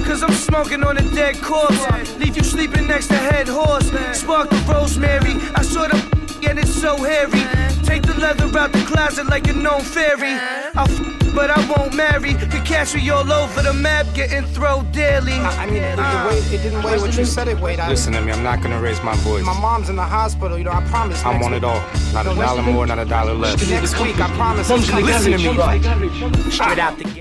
cause I'm smoking on a dead corpse. Leave you sleeping next to head horse. Spark the rosemary, I saw the and it's so hairy. Take the leather out the closet like a known fairy. But I won't marry. You catch me all over the map, getting thrown daily. I mean, it didn't weigh what you said it weighed. Listen to me, I'm not gonna raise my voice. My mom's in the hospital, you know, I promise. I'm on it all. Not a dollar more, not a dollar less. Next week, I promise. Listen to me. Straight out the gate.